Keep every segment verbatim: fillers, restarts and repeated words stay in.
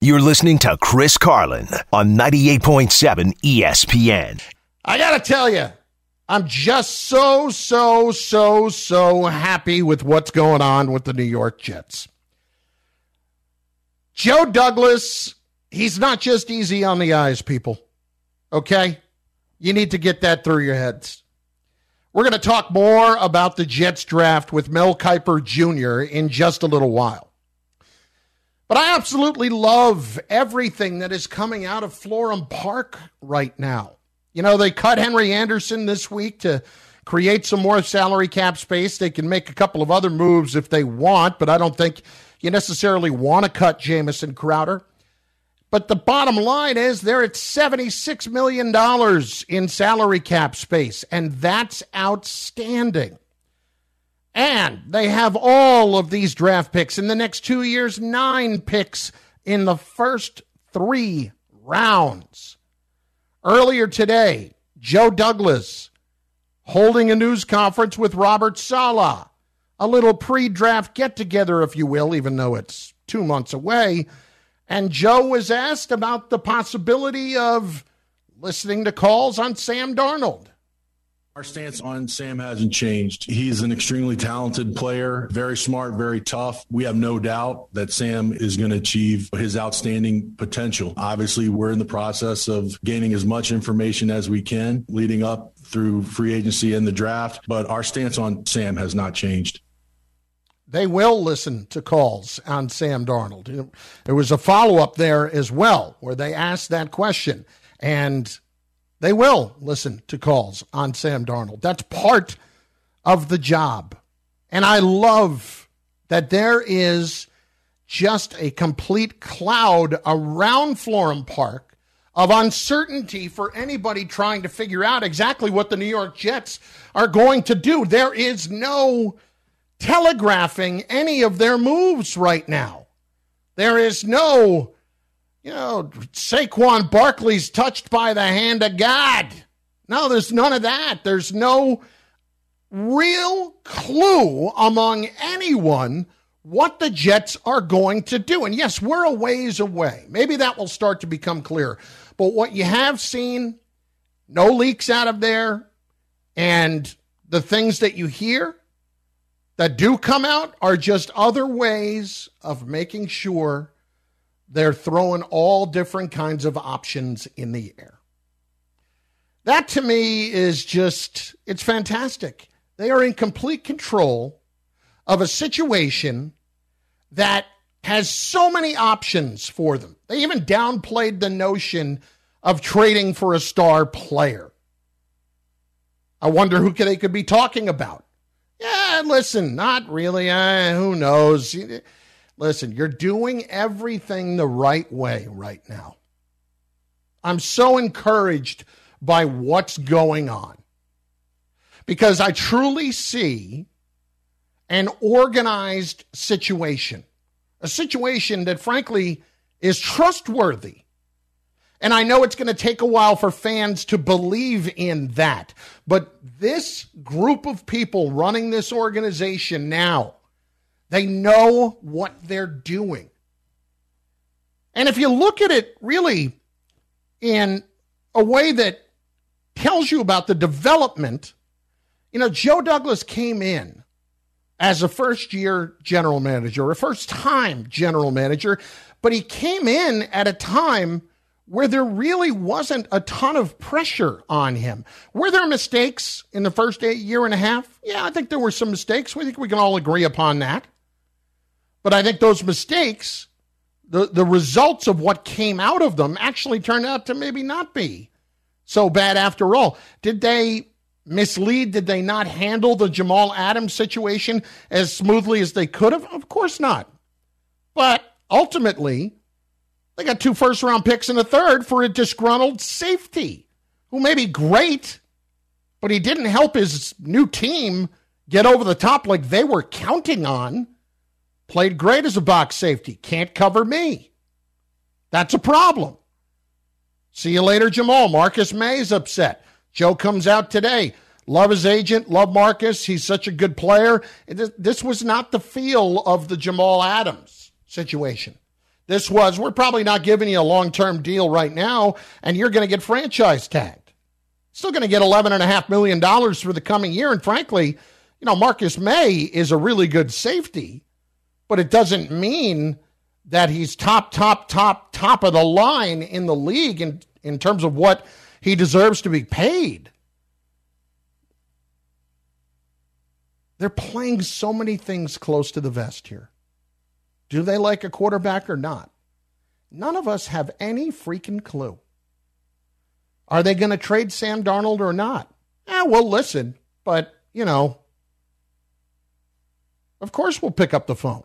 You're listening to Chris Carlin on ninety-eight point seven E S P N. I got to tell you, I'm just so, so, so, so happy with what's going on with the New York Jets. Joe Douglas, he's not just easy on the eyes, people. Okay? You need to get that through your heads. We're going to talk more about the Jets draft with Mel Kiper Junior in just a little while. But I absolutely love everything that is coming out of Florham Park right now. You know, they cut Henry Anderson this week to create some more salary cap space. They can make a couple of other moves if they want, but I don't think you necessarily want to cut Jamison Crowder. But the bottom line is they're at seventy-six million dollars in salary cap space, and that's outstanding. And they have all of these draft picks in the next two years, nine picks in the first three rounds. Earlier today, Joe Douglas holding a news conference with Robert Saleh, a little pre-draft get-together, if you will, even though it's two months away. And Joe was asked about the possibility of listening to calls on Sam Darnold. Our stance on Sam hasn't changed. He's an extremely talented player, very smart, very tough. We have no doubt that Sam is going to achieve his outstanding potential. Obviously, we're in the process of gaining as much information as we can leading up through free agency and the draft, but our stance on Sam has not changed. They will listen to calls on Sam Darnold. There was a follow-up there as well where they asked that question, and they will listen to calls on Sam Darnold. That's part of the job. And I love that there is just a complete cloud around Florham Park of uncertainty for anybody trying to figure out exactly what the New York Jets are going to do. There is no telegraphing any of their moves right now. There is no, you know, Saquon Barkley's touched by the hand of God. No, there's none of that. There's no real clue among anyone what the Jets are going to do. And yes, we're a ways away. Maybe that will start to become clear. But what you have seen, no leaks out of there, and the things that you hear that do come out are just other ways of making sure they're throwing all different kinds of options in the air. That to me is just, it's fantastic. They are in complete control of a situation that has so many options for them. They even downplayed the notion of trading for a star player. I wonder who they could be talking about. Yeah, listen, not really. Uh, who knows? Listen, you're doing everything the right way right now. I'm so encouraged by what's going on because I truly see an organized situation, a situation that, frankly, is trustworthy. And I know it's going to take a while for fans to believe in that. But this group of people running this organization now, they know what they're doing. And if you look at it really in a way that tells you about the development, you know, Joe Douglas came in as a first-year general manager, a first-time general manager, but he came in at a time where there really wasn't a ton of pressure on him. Were there mistakes in the first eight, year and a half? Yeah, I think there were some mistakes. We think we can all agree upon that. But I think those mistakes, the, the results of what came out of them actually turned out to maybe not be so bad after all. Did they mislead? Did they not handle the Jamal Adams situation as smoothly as they could have? Of course not. But ultimately, they got two first-round picks and a third for a disgruntled safety who may be great, but he didn't help his new team get over the top like they were counting on. Played great as a box safety. Can't cover me. That's a problem. See you later, Jamal. Marcus May's upset. Joe comes out today. Love his agent. Love Marcus. He's such a good player. This was not the feel of the Jamal Adams situation. This was, we're probably not giving you a long-term deal right now, and you're going to get franchise tagged. Still going to get eleven point five million dollars for the coming year. And frankly, you know, Marcus May is a really good safety, but it doesn't mean that he's top, top, top, top of the line in the league in, in terms of what he deserves to be paid. They're playing so many things close to the vest here. Do they like a quarterback or not? None of us have any freaking clue. Are they going to trade Sam Darnold or not? Eh, we'll listen, but, you know, of course we'll pick up the phone.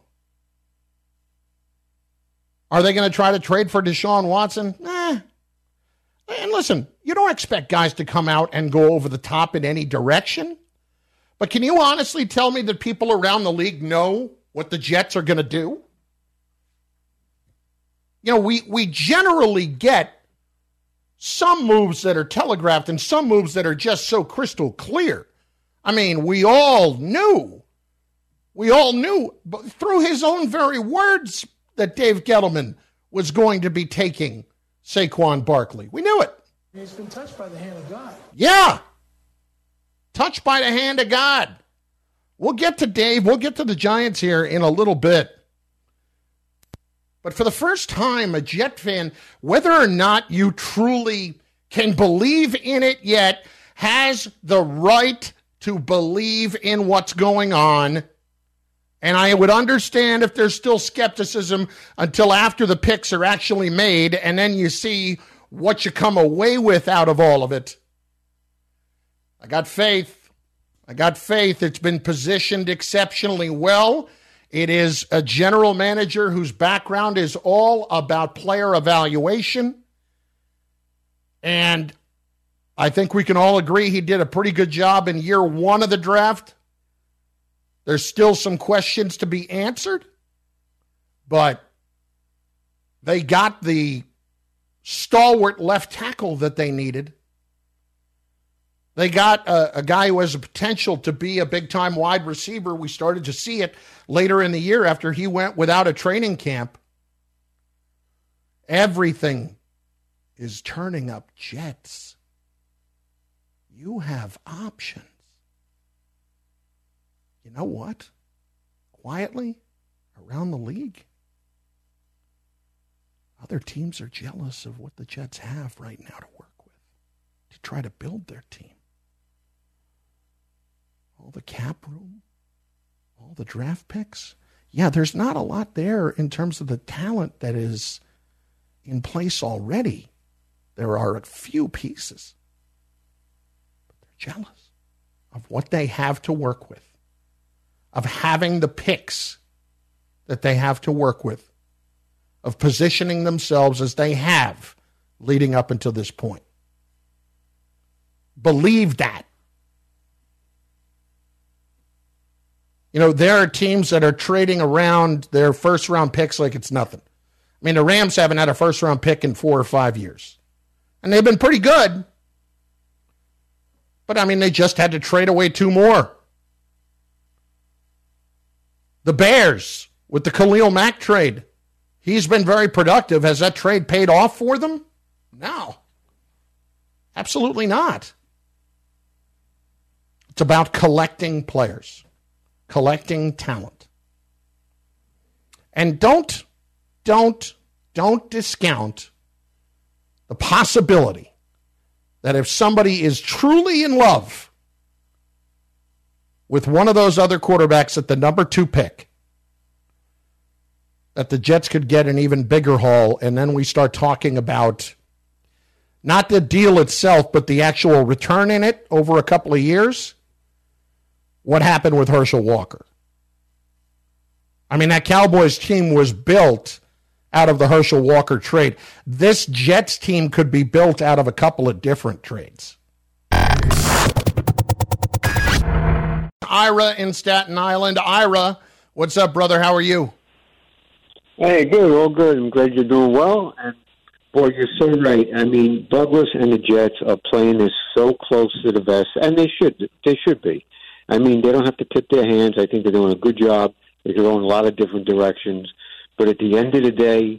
Are they going to try to trade for Deshaun Watson? Eh. And listen, you don't expect guys to come out and go over the top in any direction. But can you honestly tell me that people around the league know what the Jets are going to do? You know, we, we generally get some moves that are telegraphed and some moves that are just so crystal clear. I mean, we all knew, we all knew but through his own very words that Dave Gettleman was going to be taking Saquon Barkley. We knew it. He's been touched by the hand of God. Yeah. Touched by the hand of God. We'll get to Dave. We'll get to the Giants here in a little bit. But for the first time, a Jet fan, whether or not you truly can believe in it yet, has the right to believe in what's going on. And I would understand if there's still skepticism until after the picks are actually made, and then you see what you come away with out of all of it. I got faith. I got faith. It's been positioned exceptionally well. It is a general manager whose background is all about player evaluation. And I think we can all agree he did a pretty good job in year one of the draft. There's still some questions to be answered, but they got the stalwart left tackle that they needed. They got a, a guy who has the potential to be a big-time wide receiver. We started to see it later in the year after he went without a training camp. Everything is turning up, Jets. You have options. You know what? Quietly, around the league, other teams are jealous of what the Jets have right now to work with, to try to build their team. All the cap room, all the draft picks. Yeah, there's not a lot there in terms of the talent that is in place already. There are a few pieces, but they're jealous of what they have to work with, of having the picks that they have to work with, of positioning themselves as they have leading up until this point. Believe that. You know, there are teams that are trading around their first-round picks like it's nothing. I mean, the Rams haven't had a first-round pick in four or five years. And they've been pretty good. But, I mean, they just had to trade away two more. The Bears, with the Khalil Mack trade, he's been very productive. Has that trade paid off for them? No. Absolutely not. It's about collecting players. Collecting talent. And don't, don't, don't discount the possibility that if somebody is truly in love with one of those other quarterbacks at the number two pick, that the Jets could get an even bigger haul, and then we start talking about not the deal itself, but the actual return in it over a couple of years. What happened with Herschel Walker? I mean, that Cowboys team was built out of the Herschel Walker trade. This Jets team could be built out of a couple of different trades. Ira in Staten Island. Ira, what's up, brother? How are you? Hey, good, all good. I'm glad you're doing well. And boy, you're so right. I mean, Douglas and the Jets are playing this so close to the vest, and they should. They should be. I mean, they don't have to tip their hands. I think they're doing a good job. They can go in a lot of different directions. But at the end of the day,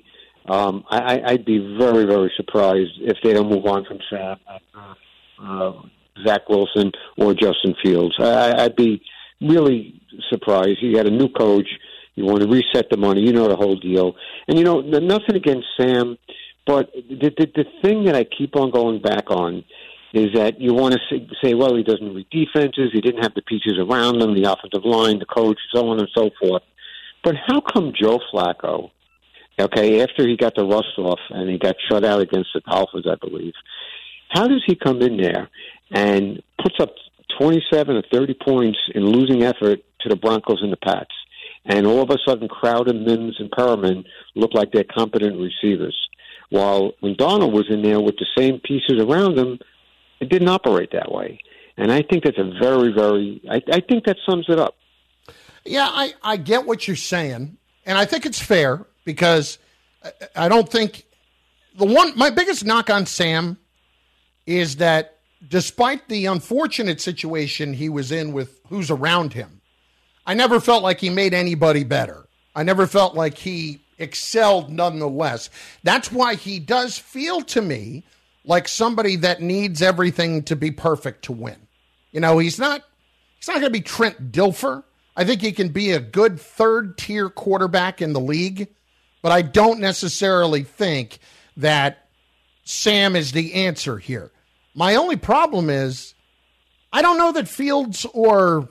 Um, I, I'd be very, very surprised if they don't move on from Sam, uh, uh, Zach Wilson, or Justin Fields. I, I'd be really surprised. You got a new coach. You want to reset the money. You know the whole deal. And, you know, nothing against Sam, but the, the, the thing that I keep on going back on is that you want to say, say, well, he doesn't read defenses. He didn't have the pieces around him, the offensive line, the coach, so on and so forth. But how come Joe Flacco, okay, after he got the rust off and he got shut out against the Dolphins, I believe, how does he come in there and puts up twenty-seven or thirty points in losing effort to the Broncos and the Pats? And all of a sudden, Crowder, Mims, and Perriman look like they're competent receivers. While when Darnold was in there with the same pieces around him, it didn't operate that way. And I think that's a very, very, I, I think that sums it up. Yeah, I, I get what you're saying. And I think it's fair because I, I don't think the one, my biggest knock on Sam is that despite the unfortunate situation he was in with who's around him, I never felt like he made anybody better. I never felt like he excelled nonetheless. That's why he does feel to me like somebody that needs everything to be perfect to win. You know, he's not he's not going to be Trent Dilfer. I think he can be a good third-tier quarterback in the league, but I don't necessarily think that Sam is the answer here. My only problem is I don't know that Fields or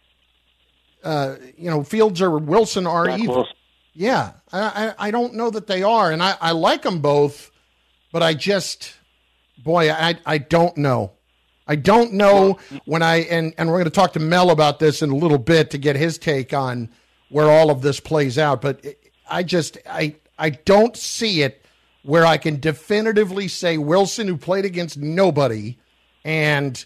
Uh, you know, Fields or Wilson are Back either. Wilson. Yeah, I, I, I don't know that they are, and I, I like them both, but I just, boy, I I don't know. I don't know when I, and, and we're going to talk to Mel about this in a little bit to get his take on where all of this plays out, but I just, I I don't see it where I can definitively say Wilson, who played against nobody, and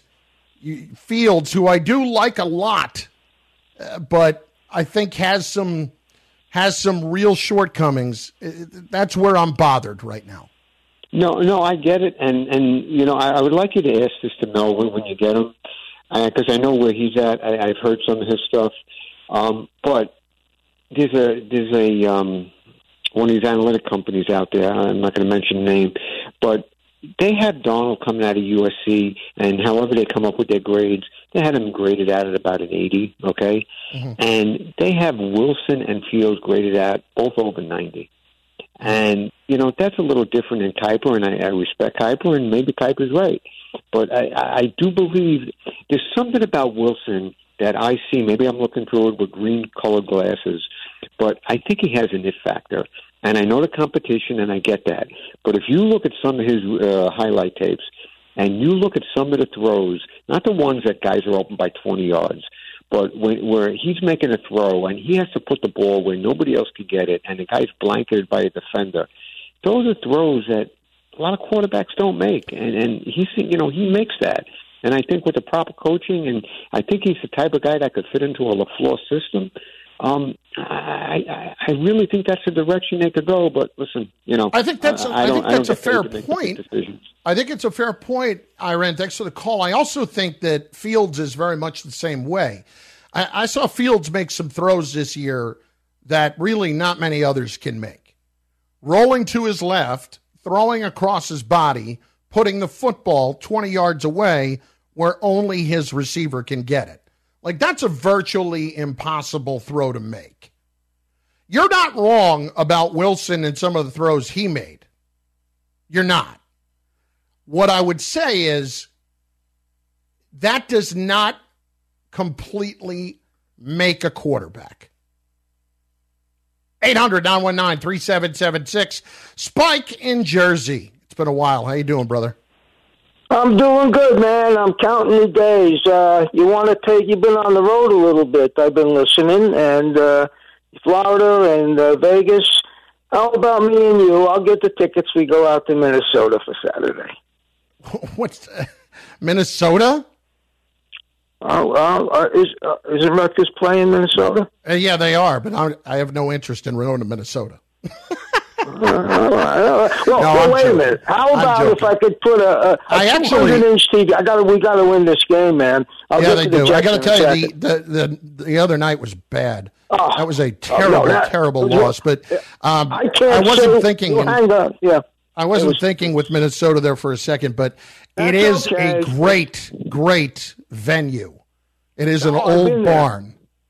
Fields, who I do like a lot, Uh, but I think has some has some real shortcomings. That's where I'm bothered right now. No, no, I get it, and and you know, I, I would like you to ask this to Mel when, when you get him, because uh, I know where he's at. I, I've heard some of his stuff, um, but there's a there's a um, one of these analytic companies out there. I'm not going to mention the name, but they have Darnold coming out of U S C, and however they come up with their grades, they had him graded out at about an eighty, okay? Mm-hmm. And they have Wilson and Fields graded out both over ninety. And, you know, that's a little different than Kuiper, and I, I respect Kuiper, and maybe Kuiper's right. But I, I do believe there's something about Wilson that I see. Maybe I'm looking through it with green-colored glasses, but I think he has an it factor. And I know the competition, and I get that. But if you look at some of his uh, highlight tapes, and you look at some of the throws, not the ones that guys are open by twenty yards, but when, where he's making a throw, and he has to put the ball where nobody else can get it, and the guy's blanketed by a defender, those are throws that a lot of quarterbacks don't make. And, and he's, you know, he makes that. And I think with the proper coaching, and I think he's the type of guy that could fit into a LaFleur system, Um, I, I I really think that's the direction they could go. But listen, you know, I think that's a, I, I think that's a fair point. I think it's a fair point, Iran. Thanks for the call. I also think that Fields is very much the same way. I, I saw Fields make some throws this year that really not many others can make. Rolling to his left, throwing across his body, putting the football twenty yards away where only his receiver can get it. Like, that's a virtually impossible throw to make. You're not wrong about Wilson and some of the throws he made. You're not. What I would say is that does not completely make a quarterback. eight hundred, nine one nine, three seven seven six. Spike in Jersey. It's been a while. How you doing, brother? I'm doing good, man. I'm counting the days. Uh, you want to take, you've been on the road a little bit. I've been listening, and uh, Florida and uh, Vegas. How about me and you? I'll get the tickets. We go out to Minnesota for Saturday. What's uh, Minnesota? Uh, uh, is uh, isn't Rutgers playing Minnesota? Uh, yeah, they are, but I, I have no interest in going to Minnesota. well, No, well wait joking. a minute. How I'm about joking. if I could put a, a, a I actually- two hundred inch T V? I got we got to win this game, man. I'll yeah, get they to the do. I Jets got to in a tell you, second. the, the the the other night was bad. Oh, that was a oh, terrible, no, that- terrible loss. But um, I can't. I wasn't say, thinking. well, hang on. Yeah. I wasn't was- thinking with Minnesota there for a second, but it That's is okay. a great, great venue. It is an Oh, I've old been there. barn.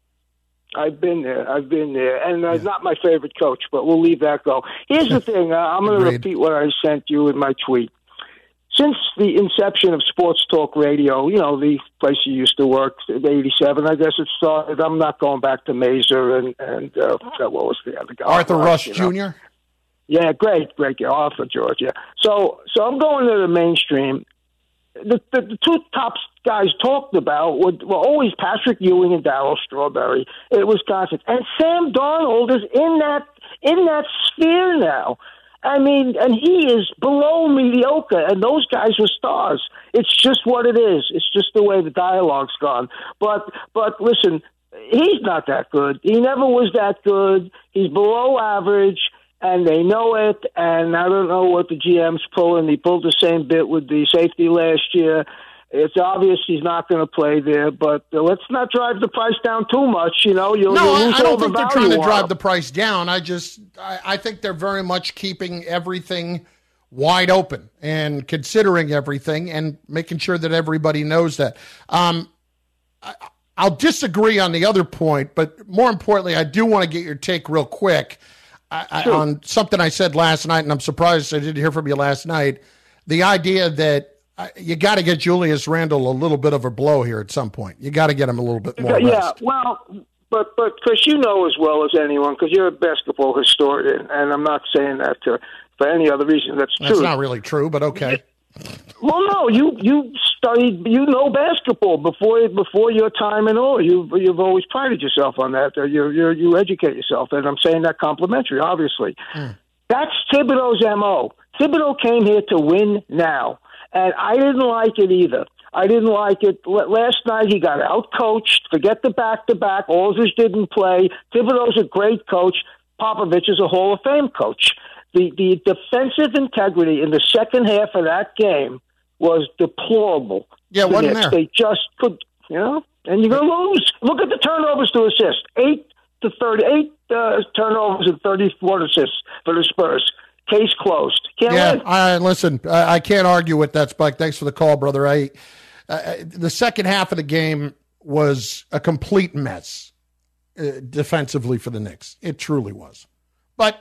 I've been there. I've been there, and uh, not my favorite coach, but we'll leave that go. Here's the thing. Uh, I'm going to Agreed. repeat what I sent you in my tweet. Since the inception of Sports Talk Radio, you know, the place you used to work, eighty-seven, I guess it started. I'm not going back to Mazer and, and uh, what was the other guy? Arthur Rush you know. Junior Yeah, great, great guy, Arthur George. Yeah. So, so I'm going to the mainstream. The, the, the two top guys talked about were, were always Patrick Ewing and Darryl Strawberry at Wisconsin, and Sam Darnold is in that in that sphere now. I mean, and he is below mediocre, and those guys were stars. It's just what it is. It's just the way the dialogue's gone. But but listen, he's not that good. He never was that good. He's below average. And they know it, and I don't know what the G M's pulling. He pulled the same bit with the safety last year. It's obvious he's not going to play there, but uh, let's not drive the price down too much. You know, you'll, No, you'll I, lose I all don't the think they're value trying to on drive him. the price down. I just, I, I think they're very much keeping everything wide open and considering everything and making sure that everybody knows that. Um, I, I'll disagree on the other point, but more importantly, I do want to get your take real quick. I, Sure. I, on something I said last night, and I'm surprised I didn't hear from you last night, the idea that uh, you got to get Julius Randle a little bit of a blow here at some point. You got to get him a little bit more Yeah, rest. well, but but Chris, you know as well as anyone, because you're a basketball historian, and I'm not saying that to, for any other reason. That's true. That's not really true, but okay. Well, no, you you studied, you know basketball before before your time and all. You you've always prided yourself on that. You you you educate yourself, and I'm saying that complimentary, obviously. Mm. That's Thibodeau's M O. Thibodeau came here to win now, and I didn't like it either. I didn't like it. Last night he got out-coached. Forget the back-to-back. Aldridge didn't play. Thibodeau's a great coach. Popovich is a Hall of Fame coach. The the defensive integrity in the second half of that game was deplorable. Yeah, The wasn't Knicks. there? They just could, you know, and you're going to lose. Look at the turnovers to assist. Eight to thirty-eight uh, turnovers and thirty-four assists for the Spurs. Case closed. Can't Yeah, win. I, listen, I, I can't argue with that, Spike. Thanks for the call, brother. I uh, the second half of the game was a complete mess uh, defensively for the Knicks. It truly was. But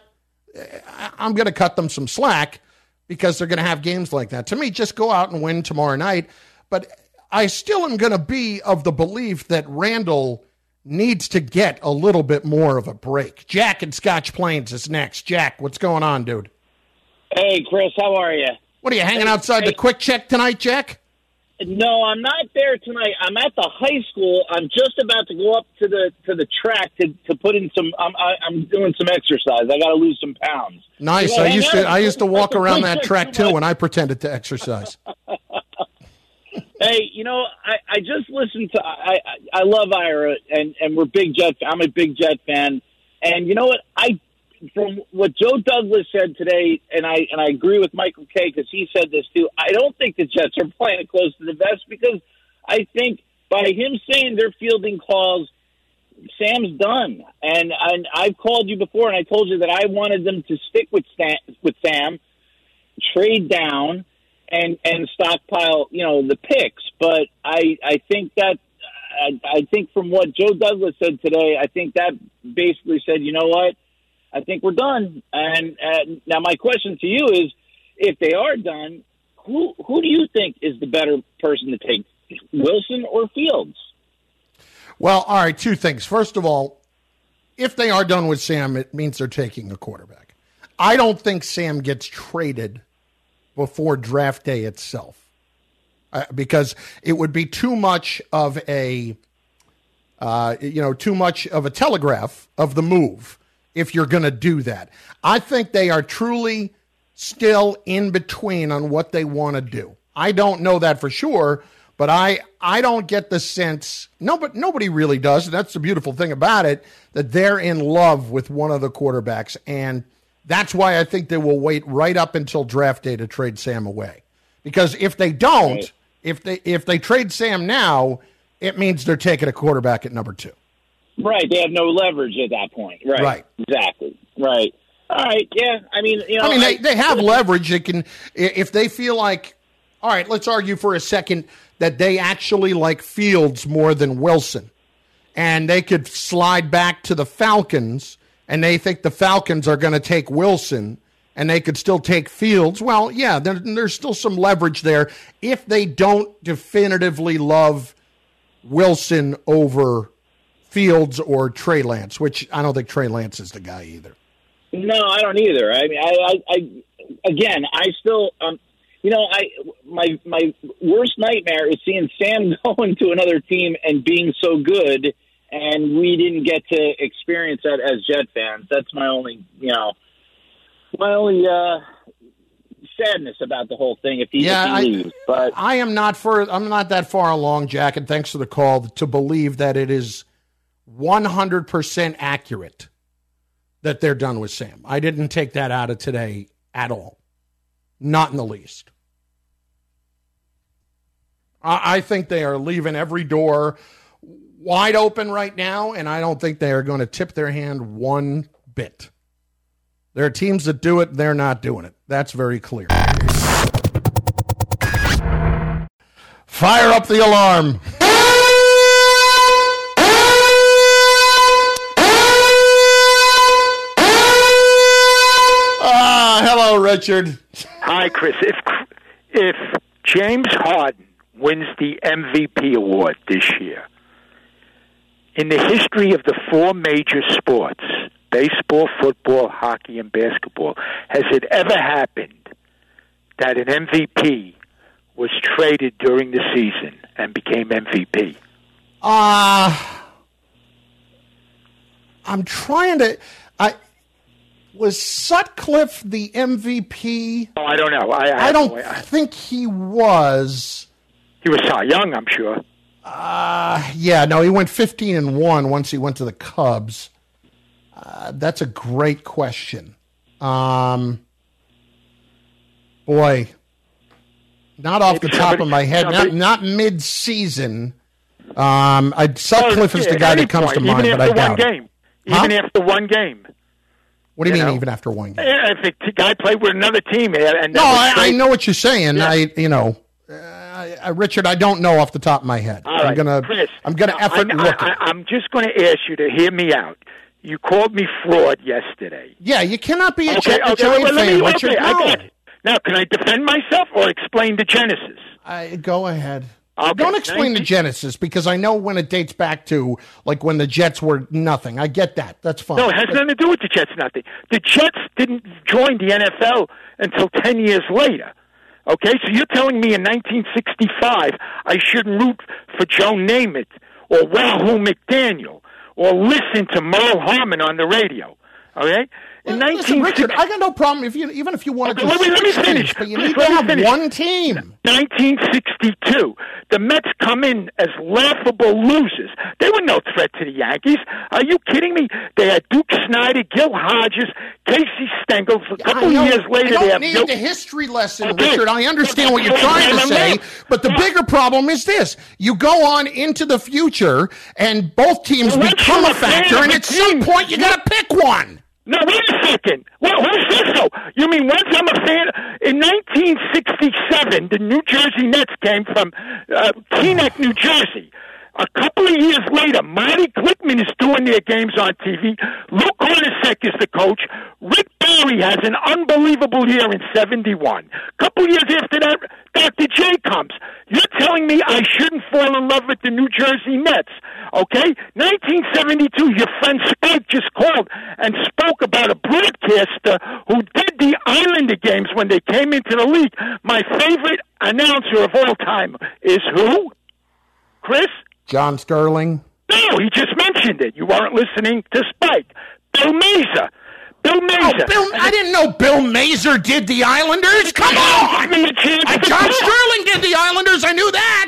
uh, I'm going to cut them some slack because they're going to have games like that. To me, just go out and win tomorrow night. But I still am going to be of the belief that Randall needs to get a little bit more of a break. Jack in Scotch Plains is next. Jack, what's going on, dude? Hey, Chris, how are you? What are you hanging Hey, outside hey. the Quick Check tonight, Jack? No, I'm not there tonight. I'm at the high school. I'm just about to go up to the to the track to, to put in some. I'm I, I'm doing some exercise. I got to lose some pounds. Nice. You know, I hang used out to I used to at walk the around Quick that Check track too too, much. and I pretended to exercise. Hey, you know, I, I just listened to. I, I I love Ira, and and we're big Jet. I'm a big Jet fan, and you know what? I from what Joe Douglas said today, and I and I agree with Michael Kay because he said this too. I don't think the Jets are playing it close to the vest because I think by him saying they're fielding calls, Sam's done. And and I've called you before, and I told you that I wanted them to stick with Stan, with Sam, trade down, and and stockpile, you know, the picks. But I I think that I, I think from what Joe Douglas said today, I think that basically said, you know what, I think we're done. And uh, now my question to you is, if they are done, who who do you think is the better person to take, Wilson or Fields? Well, all right, two things. First of all, if they are done with Sam, it means they're taking a quarterback. I don't think Sam gets traded before draft day itself uh, because it would be too much of a, uh, you know, too much of a telegraph of the move if you're going to do that. I think they are truly still in between on what they want to do. I don't know that for sure, but I I don't get the sense, no, but nobody really does. And that's the beautiful thing about it, that they're in love with one of the quarterbacks. And That's why I think they will wait right up until draft day to trade Sam away. Because if they don't, right. if they if they trade Sam now, it means they're taking a quarterback at number two. Right. They have no leverage at that point. Right. Right. Exactly. Right. All right. Yeah. I mean, you know, I mean, they, I, they have leverage. They can, if they feel like, all right, let's argue for a second that they actually like Fields more than Wilson, and they could slide back to the Falcons, and they think the Falcons are going to take Wilson, and they could still take Fields. Well, yeah, there, there's still some leverage there if they don't definitively love Wilson over Fields or Trey Lance, which I don't think Trey Lance is the guy either. No, I don't either. I mean, I, I, I again, I still, um, you know, I my my worst nightmare is seeing Sam going to another team and being so good, and we didn't get to experience that as Jet fans. That's my only, you know, my only uh, sadness about the whole thing. If he, yeah, if he I, leaves, but I am not for, I'm not that far along, Jack, and thanks for the call, to believe that it is one hundred percent accurate that they're done with Sam. I didn't take that out of today at all. Not in the least. I, I think they are leaving every door wide open right now, and I don't think they are going to tip their hand one bit. There are teams that do it, they're not doing it. That's very clear. Fire up the alarm. Ah, hello, Richard. Hi, Chris. If if James Harden wins the M V P award this year, in the history of the four major sports, baseball, football, hockey, and basketball, has it ever happened that an M V P was traded during the season and became M V P? Uh, I'm trying to... I Was Sutcliffe the M V P? Oh, I don't know. I, I, I don't no, I, think he was. He was Cy Young, I'm sure. Uh, yeah, no, he went fifteen and one once he went to the Cubs. Uh, that's a great question. Um, boy, not off Maybe the top somebody, of my head, somebody, not, not mid-season. Um, I, Sutcliffe oh, is the guy that comes point, to mind, but I doubt game. it. Even Huh? after one game. What do you, you mean, know? even after one game? If a guy played with another team, and no, I, I know what you're saying. Yeah. I, you know, uh, I, Richard, I don't know off the top of my head. All I'm right, gonna, Chris, I'm gonna no, effort I, look. I, I, I'm just going to ask you to hear me out. You called me fraud yesterday. Yeah, you cannot be a okay, Jet, okay, Giant well, let fan, me, Richard. okay, No. I got it. Now, can I defend myself or explain the genesis? I, go ahead. Okay, Don't explain the genesis, because I know when it dates back to, like, when the Jets were nothing. I get that. That's fine. No, it has nothing to do with the Jets, nothing. The Jets didn't join the N F L until ten years later. Okay, so you're telling me in nineteen sixty-five I shouldn't root for Joe Namath or Wahoo McDaniel or listen to Merle Harmon on the radio. Okay? In well, listen, Richard, I got no problem if you even if you want to okay, do let me, let me finish. Teams, but you Please, need let to me have finish. one team. nineteen sixty-two, the Mets come in as laughable losers. They were no threat to the Yankees. Are you kidding me? They had Duke Snyder, Gil Hodges, Casey Stengel. A couple know, years later, I don't they have need Gil- the history lesson, okay. Richard. I understand what you're trying to say, but the bigger problem is this: you go on into the future, and both teams well, become a factor, and at some point, you got to pick one. No, wait a second. Well, who says so? You mean once I'm a fan? In nineteen sixty-seven, the New Jersey Nets came from uh, Teaneck, New Jersey. A couple of years later, Marty Glickman is doing their games on T V. Lou Hornacek is the coach. Rick Barry has an unbelievable year in seventy-one. A couple years after that, Doctor J comes. You're telling me I shouldn't fall in love with the New Jersey Nets, okay? nineteen seventy-two, your friend Spike just called and spoke about a broadcaster who did the Islander games when they came into the league. My favorite announcer of all time is who? Chris? John Sterling. No, he just mentioned it. You weren't listening to Spike. Bill Mazer. Bill Mazer. Oh, Bill, I didn't know Bill Mazer did the Islanders. Come on! Give me a chance I, to John talk. Sterling did the Islanders. I knew that.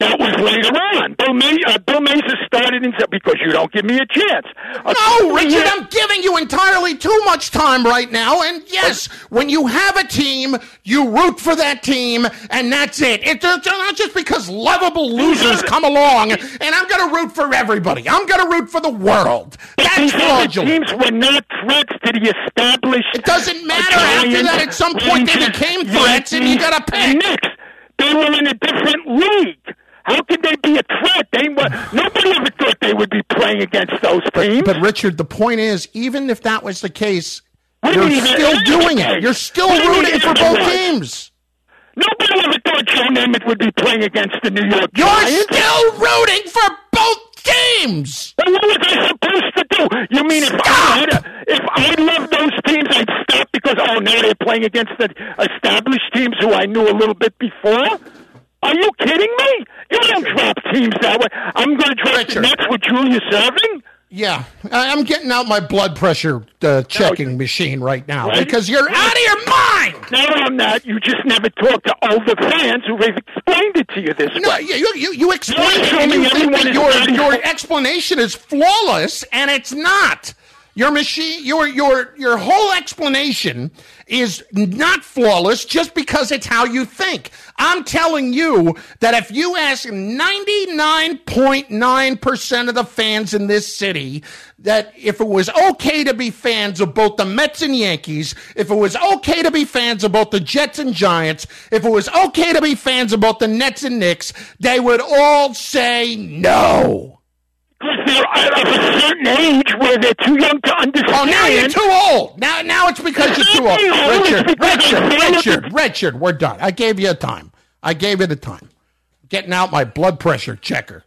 That was later on. Bill, May, uh, Bill Mazer started and said, because you don't give me a chance. Uh, no, Richard, yeah. I'm giving you entirely too much time right now. And yes, when you have a team, you root for that team, and that's it. It's not just because lovable losers come along, and I'm going to root for everybody. I'm going to root for the world. That's fraudulent. Teams were not threats to the established. It doesn't matter after that. At some point, they became threats, and you got to pick. Next, they were in a different league. How could they be a threat? They were, nobody ever thought they would be playing against those teams. But, but Richard, the point is, even if that was the case, you're still doing it. You're still rooting for both teams. Nobody ever thought Joe Namath would be playing against the New York You're Giants. You're still rooting for both teams. Well, what was I supposed to do? You mean if I, had a, if I loved those teams, I'd stop because, oh, now they're playing against the established teams who I knew a little bit before? Are you kidding me? You don't drop teams that way. I'm going to drop Richard. the Nets with Julius Erving? Yeah, I'm getting out my blood pressure uh, checking no, machine right now right? because you're out of your mind. No, I'm not. You just never talk to older fans who have explained it to you this no, way. You, you, you explained it, and you think that your, your explanation is flawless, and it's not. Your machine, your your your whole explanation is not flawless just because it's how you think. I'm telling you that if you ask ninety-nine point nine percent of the fans in this city that if it was okay to be fans of both the Mets and Yankees, if it was okay to be fans of both the Jets and Giants, if it was okay to be fans of both the Nets and Knicks, they would all say no. Because they're of a certain age where they're too young to understand. Oh, now you're too old. Now, now it's because you're too old. Richard, Richard, Richard, Richard, we're done. I gave you a time. I gave you the time. Getting out my blood pressure checker.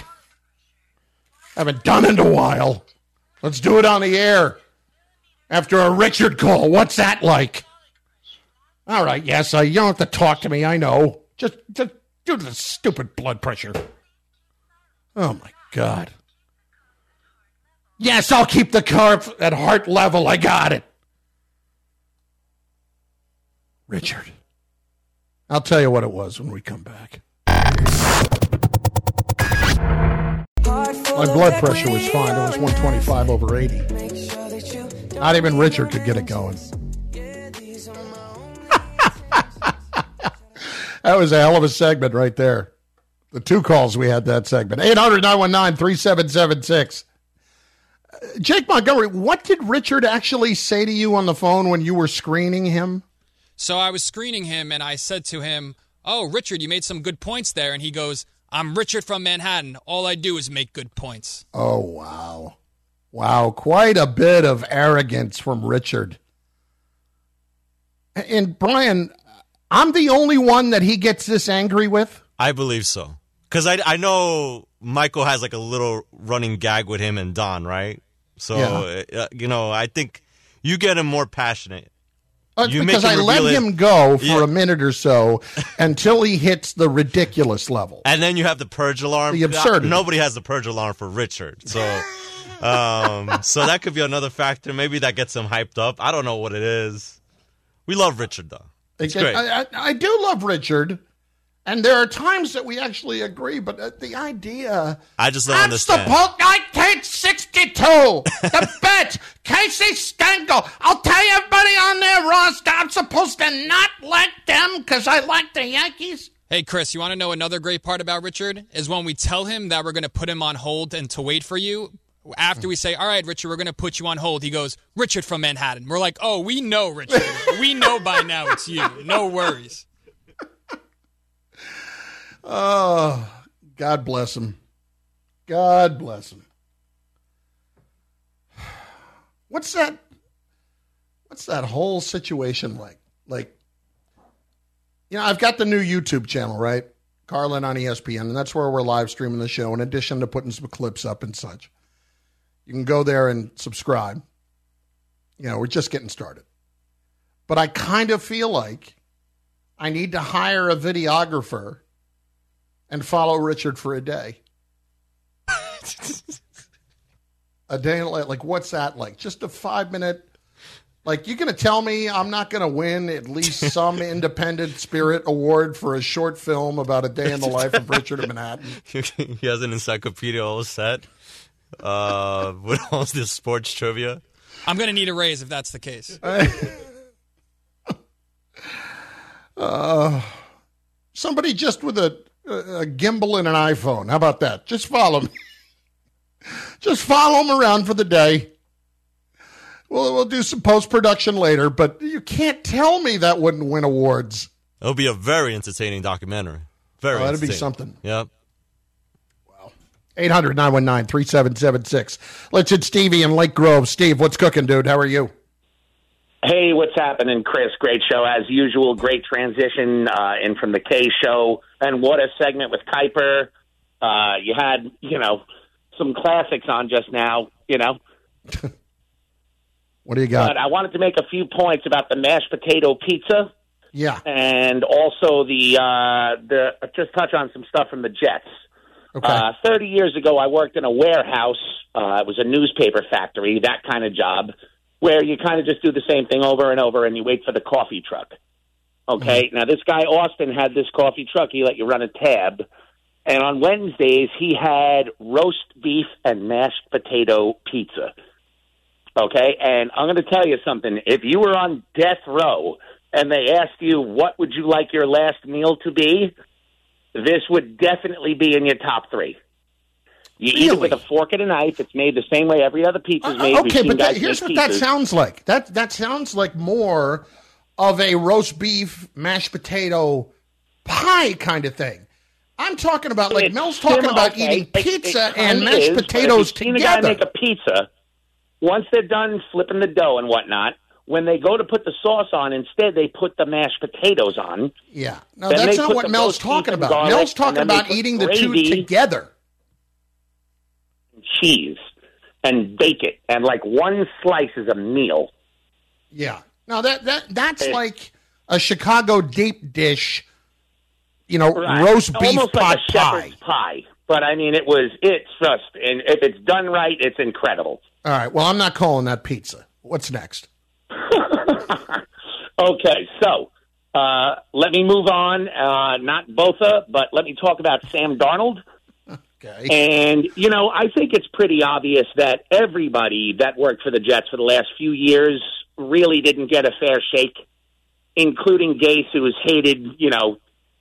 Haven't done it in a while. Let's do it on the air. After a Richard call, what's that like? All right, yes, uh, you don't have to talk to me. I know. Just, just do the stupid blood pressure. Oh my God. Yes, I'll keep the car at heart level. I got it. Richard. I'll tell you what it was when we come back. My blood pressure was fine. It was one twenty-five over eighty. Not even Richard could get it going. That was a hell of a segment right there. The two calls we had that segment. eight hundred, nine one nine, three seven seven six. Jake Montgomery, what did Richard actually say to you on the phone when you were screening him? So I was screening him, and I said to him, oh, Richard, you made some good points there. And he goes, I'm Richard from Manhattan. All I do is make good points. Oh, wow. Wow, quite a bit of arrogance from Richard. And, Brian, I'm the only one that he gets this angry with? I believe so. Because I, I know Michael has like a little running gag with him and Don, right? So, yeah. uh, you know, I think you get him more passionate. Uh, you because I let it. him go for yeah. a minute or so until he hits the ridiculous level. And then you have the purge alarm. The absurdity. Nobody has the purge alarm for Richard. So, um, so that could be another factor. Maybe that gets him hyped up. I don't know what it is. We love Richard, though. It's I, great. I, I, I do love Richard. And there are times that we actually agree, but uh, the idea... I just don't I'm understand. Supposed, nineteen sixty-two, the bet, Casey Stengel. I'll tell you everybody on their roster, I'm supposed to not like them because I like the Yankees. Hey, Chris, you want to know another great part about Richard? Is when we tell him that we're going to put him on hold and to wait for you, after we say, all right, Richard, we're going to put you on hold, he goes, Richard from Manhattan. We're like, oh, we know, Richard. We know by now it's you. No worries. Oh, God bless him. God bless him. What's that? What's that whole situation like? Like, you know, I've got the new YouTube channel, right? Carlin on E S P N, and that's where we're live streaming the show in addition to putting some clips up and such. You can go there and subscribe. You know, we're just getting started. But I kind of feel like I need to hire a videographer and follow Richard for a day. A day, like, what's that like? Just a five minute, Like, you going to tell me I'm not going to win at least some Independent Spirit Award for a short film about a day in the life of Richard of Manhattan? He has an encyclopedia all set uh, with all this sports trivia. I'm going to need a raise if that's the case. uh, somebody just with a, a gimbal and an iPhone. How about that? Just follow me. Just follow him around for the day. We'll, we'll do some post-production later, but you can't tell me that wouldn't win awards. It'll be a very entertaining documentary. Very oh, that'd be entertaining. something. Yep. Wow. eight hundred, nine one nine, three seven seven six. Let's hit Stevie in Lake Grove. Steve, what's cooking, dude? How are you? Hey, what's happening, Chris? Great show, as usual. Great transition uh, in from the K show. And what a segment with Kuiper. Uh, you had, you know, some classics on just now, you know. What do you got? But I wanted to make a few points about the mashed potato pizza. Yeah. And also the, uh, the just touch on some stuff from the Jets. Okay. Uh, thirty years ago, I worked in a warehouse. Uh, it was a newspaper factory, that kind of job, where you kind of just do the same thing over and over and you wait for the coffee truck. Okay? Mm-hmm. Now, this guy, Austin, had this coffee truck. He let you run a tab. And on Wednesdays, he had roast beef and mashed potato pizza. Okay, and I'm going to tell you something. If you were on death row and they asked you what would you like your last meal to be, this would definitely be in your top three. You really? eat it with a fork and a knife. It's made the same way every other pizza is made. Uh, okay, but that, guys here's make what pizzas. that sounds like. That that sounds like more of a roast beef, mashed potato pie kind of thing. I'm talking about, like, It's Mel's talking similar, about okay. eating It- pizza it and kinda mashed is, but potatoes if you've seen a guy together. make a pizza, once they're done flipping the dough and whatnot, when they go to put the sauce on, instead they put the mashed potatoes on. Yeah. No, Then that's they not put what the Mel's roast beef talking and about. garlic, Mel's talking and then they about put eating the two gravy, together. cheese, and bake it, and like one slice is a meal. Yeah. Now, that, that that's It- like a Chicago deep dish, you know, Right. roast beef Almost pot like a pie. shepherd's pie. But I mean, it was, it's just, and if it's done right, it's incredible. All right. Well, I'm not calling that pizza. What's next? Okay, so uh, let me move on. Uh, not Botha, but let me talk about Sam Darnold. Okay. And, you know, I think it's pretty obvious that everybody that worked for the Jets for the last few years really didn't get a fair shake, including Gase, who was hated, you know,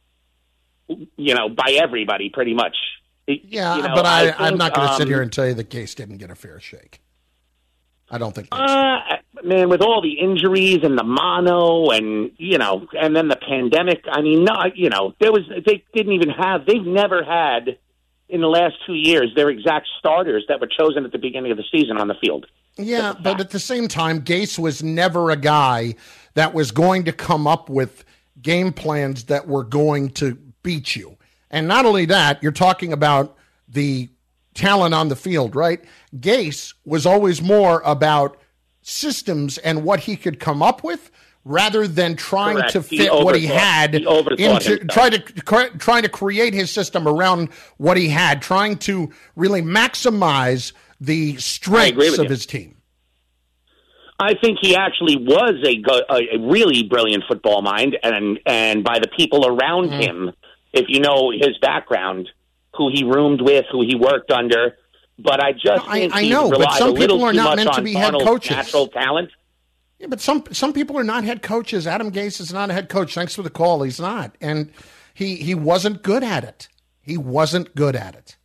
you know, by everybody pretty much. Yeah, You know, but I, I think, I'm not going to sit um, here and tell you the case didn't get a fair shake. I don't think that's Uh, man, with all the injuries and the mono and, you know, and then the pandemic, I mean, no, you know, there was, they didn't even have, they've never had in the last two years their exact starters that were chosen at the beginning of the season on the field. Yeah, but at the same time, Gase was never a guy that was going to come up with game plans that were going to beat you. And not only that, you're talking about the talent on the field, right? Gase was always more about systems and what he could come up with rather than trying Correct. to He fit what he overthought- had he overthought into himself. try to cre- trying to create his system around what he had, trying to really maximize the strengths with of you. his team. I think he actually was a, go- a a really brilliant football mind, and and by the people around Mm. him, if you know his background, who he roomed with, who he worked under. But I just No, I- think I he know, but relied some a little people are too not much meant to on be head Darnold's coaches. natural talent. Yeah, but some some people are not head coaches. Adam Gase is not a head coach. Thanks for the call. He's not, and he he wasn't good at it. He wasn't good at it.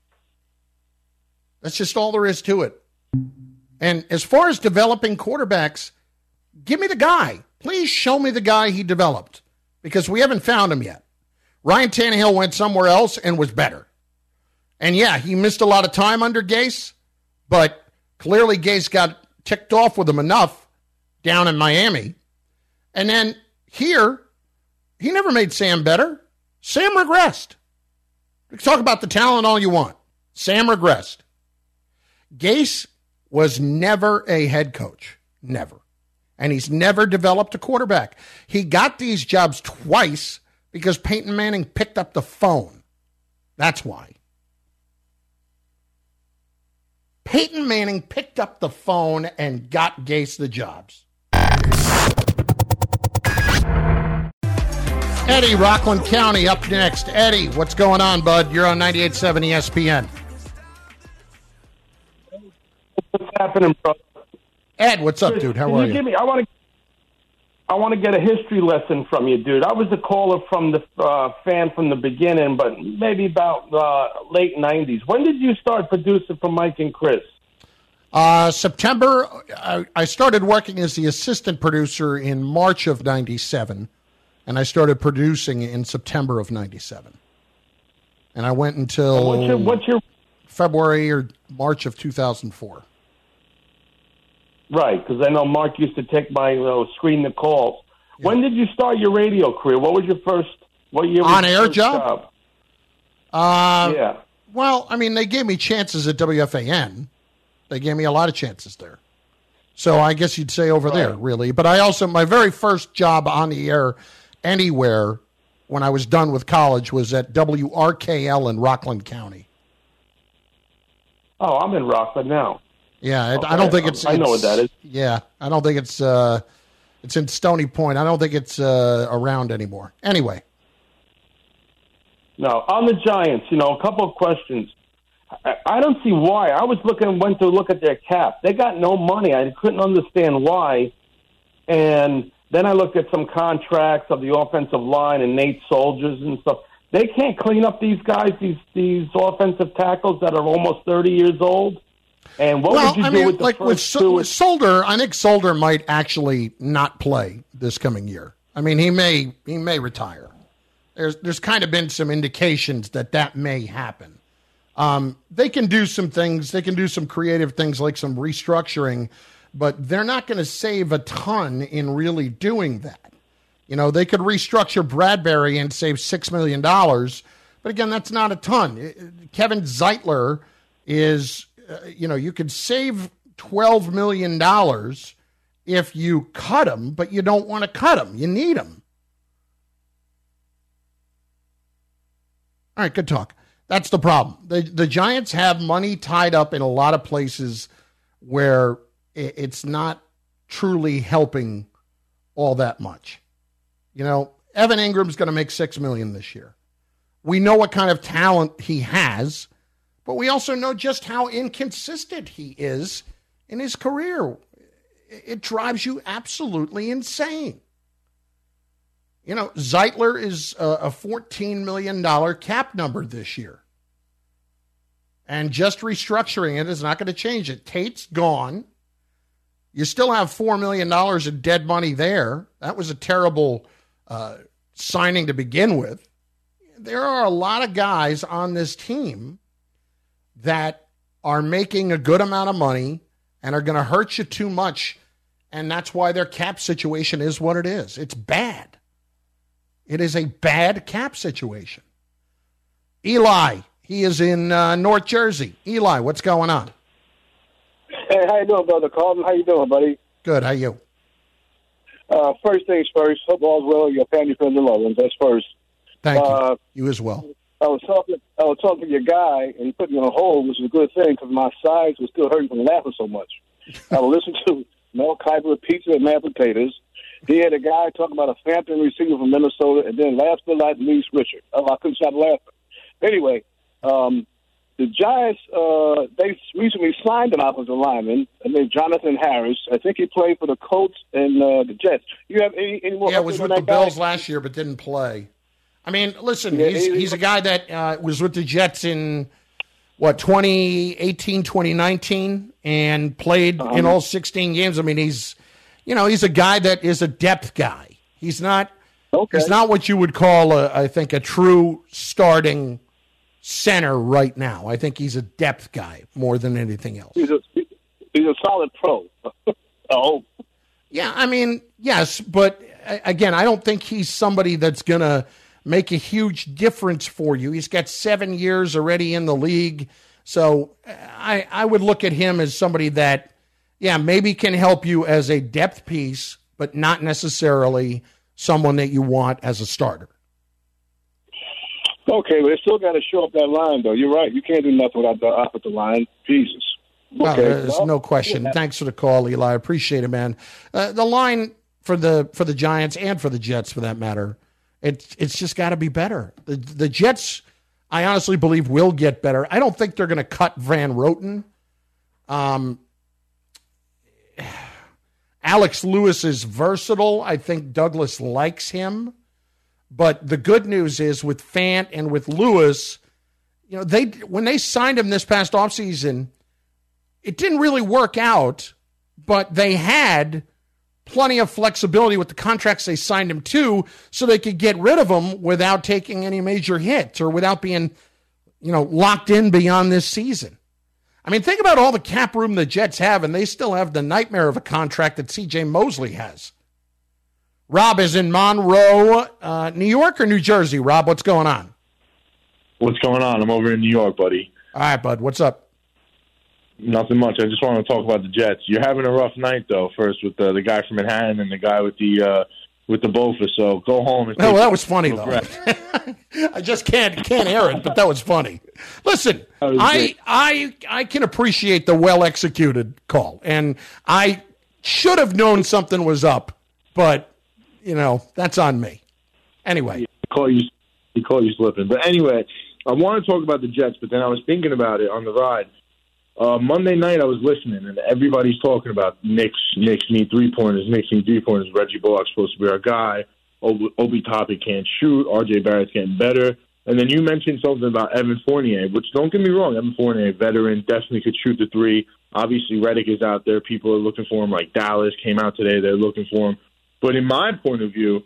That's just all there is to it. And as far as developing quarterbacks, give me the guy. Please show me the guy he developed, because we haven't found him yet. Ryan Tannehill went somewhere else and was better. And yeah, he missed a lot of time under Gase, but clearly Gase got ticked off with him enough down in Miami. And then here, he never made Sam better. Sam regressed. You can talk about the talent all you want. Sam regressed. Gase was never a head coach. Never. And he's never developed a quarterback. He got these jobs twice because Peyton Manning picked up the phone. That's why. Peyton Manning picked up the phone and got Gase the jobs. Eddie, Rockland County, up next. Eddie, what's going on, bud? You're on ninety-eight point seven E S P N. What's happening, bro? Ed, what's up, Chris, dude? How can are you? you? Give me, I want to. I want to get a history lesson from you, dude. I was a caller from the uh, fan from the beginning, but maybe about uh, late nineties. When did you start producing for Mike and Chris? Uh, September. I, I started working as the assistant producer in March of ninety-seven, and I started producing in September of ninety-seven. And I went until what's your, what's your February or March of two thousand four. Right, because I know Mark used to take my uh, screen the calls. Yeah. When did you start your radio career? What was your first what year was on air first job? job? Uh, yeah. Well, I mean, they gave me chances at W F A N. They gave me a lot of chances there. So I guess you'd say over right. there, really. But I also, my very first job on the air anywhere when I was done with college was at W R K L in Rockland County. Oh, I'm in Rockland now. Yeah, okay. I don't think it's. I know it's, what that is. Yeah, I don't think it's. Uh, it's in Stony Point. I don't think it's uh, around anymore. Anyway. No, on the Giants, you know, a couple of questions. I, I don't see why. I was looking, went to look at their cap. They got no money. I couldn't understand why. And then I looked at some contracts of the offensive line and Nate Soldiers and stuff. They can't clean up these guys, these these offensive tackles that are almost thirty years old. And what well, would you I do mean, with the like first with, two? with Solder, I think Solder might actually not play this coming year. I mean, he may he may retire. There's there's kind of been some indications that that may happen. Um, they can do some things. They can do some creative things like some restructuring, but they're not going to save a ton in really doing that. You know, they could restructure Bradbury and save six million dollars, but again, that's not a ton. Kevin Zeitler is. Uh, you know, you could save twelve million dollars if you cut him, but you don't want to cut him. You need him. All right, good talk. That's the problem. The, the Giants have money tied up in a lot of places where it's not truly helping all that much. You know, Evan Ingram's going to make six million dollars this year. We know what kind of talent he has. But we also know just how inconsistent he is in his career. It drives you absolutely insane. You know, Zeitler is a fourteen million dollars cap number this year. And just restructuring it is not going to change it. Tate's gone. You still have four million dollars in dead money there. That was a terrible uh, signing to begin with. There are a lot of guys on this team that are making a good amount of money and are going to hurt you too much, and that's why their cap situation is what it is. It's bad. It is a bad cap situation. Eli, he is in uh, North Jersey. Eli, what's going on? Hey, how you doing, brother Carlton? How you doing, buddy? Good. How you? Uh, first things first, football's well. Your family, friends, and loved ones. That's first. Thank uh, you. You as well. I was talking. I was talking to your guy, and he put me on hold, which was a good thing because my sides were still hurting from laughing so much. I was listening to Mel Kiper, pizza and mashed potatoes. He had a guy talking about a phantom receiver from Minnesota, and then last but not least, Richard. Oh, I couldn't stop laughing. Anyway, um, the Giants uh, they recently signed an offensive lineman named Jonathan Harris. I think he played for the Colts and uh, the Jets. You have any, any more? Yeah, it was with the guy? Bills last year, but didn't play. I mean, listen, Yeah, he's he- he's a guy that uh, was with the Jets in, what, twenty eighteen, twenty nineteen, and played Uh-huh. in all sixteen games. I mean, he's, you know, he's a guy that is a depth guy. He's not Okay. he's not what you would call, a, I think, a true starting center right now. I think he's a depth guy more than anything else. He's a he's a solid pro. Oh, Yeah, I mean, yes, but uh, again, I don't think he's somebody that's going to make a huge difference for you. He's got seven years already in the league. So uh, I, I would look at him as somebody that, yeah, maybe can help you as a depth piece, but not necessarily someone that you want as a starter. okay, but they still got to show up that line, though. You're right. You can't do nothing without the offensive line. Jesus. Well, Okay, there's well, no question. Thanks for the call, Eli. I appreciate it, man. Uh, the line, for the for the Giants and for the Jets, for that matter. It's it's just got to be better. The the Jets, I honestly believe, will get better. I don't think they're going to cut Van Roten. Um, Alex Lewis is versatile. I think Douglas likes him. But the good news is with Fant and with Lewis, you know, they when they signed him this past offseason, it didn't really work out, but they had plenty of flexibility with the contracts they signed him to so they could get rid of him without taking any major hits or without being, you know, locked in beyond this season. I mean, think about all the cap room the Jets have, and they still have the nightmare of a contract that C J Mosley has. Rob is in Monroe, uh, New York or New Jersey? Rob, what's going on? What's going on? I'm over in New York, buddy. All right, bud. What's up? Nothing much. I just want to talk about the Jets. You're having a rough night, though, first with the, the guy from Manhattan and the guy with the uh, with the Bofa. So go home. And oh, well, that was funny, though. I just can't can't air it, but that was funny. Listen, was I, I I can appreciate the well-executed call, and I should have known something was up, but, you know, that's on me. Anyway. He caught you, he caught you slipping. But anyway, I want to talk about the Jets, but then I was thinking about it on the ride. Uh, Monday night, I was listening, and everybody's talking about Knicks. Knicks need three-pointers. Knicks need three-pointers. Reggie Bullock's supposed to be our guy. Ob- Obi Toppin can't shoot. R J Barrett's getting better. And then you mentioned something about Evan Fournier, which, don't get me wrong, Evan Fournier, veteran, definitely could shoot the three. Obviously, Redick is out there. People are looking for him. Like Dallas came out today. They're looking for him. But in my point of view,